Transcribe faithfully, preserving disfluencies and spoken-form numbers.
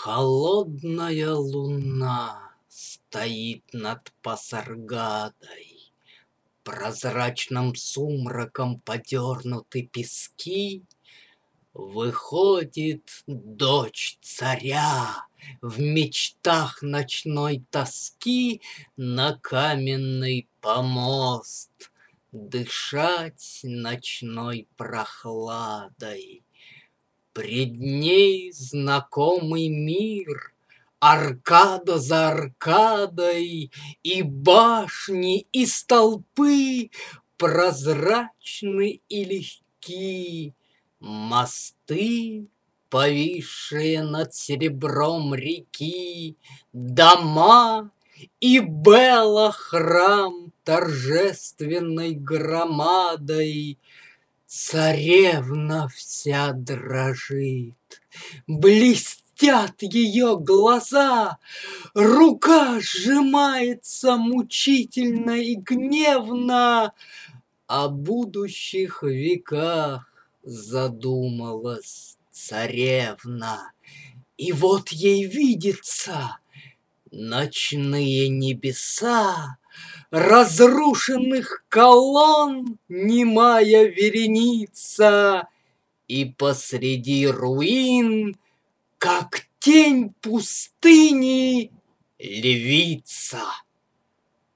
Холодная луна стоит над Пасаргадой, Прозрачным сумраком подернуты пески. Выходит дочь царя в мечтах ночной тоски На каменный помост, дышать ночной прохладой. Пред ней знакомый мир, аркада за аркадой, И башни, и столпы прозрачны и легки, Мосты, повисшие над серебром реки, Дома и Бела храм торжественной громадой. Царевна вся дрожит, блестят ее глаза, Рука сжимается мучительно и гневно, О будущих веках задумалась царевна. И вот ей видится ночные небеса, Разрушенных колонн немая вереница, И посреди руин, как тень пустыни, львица.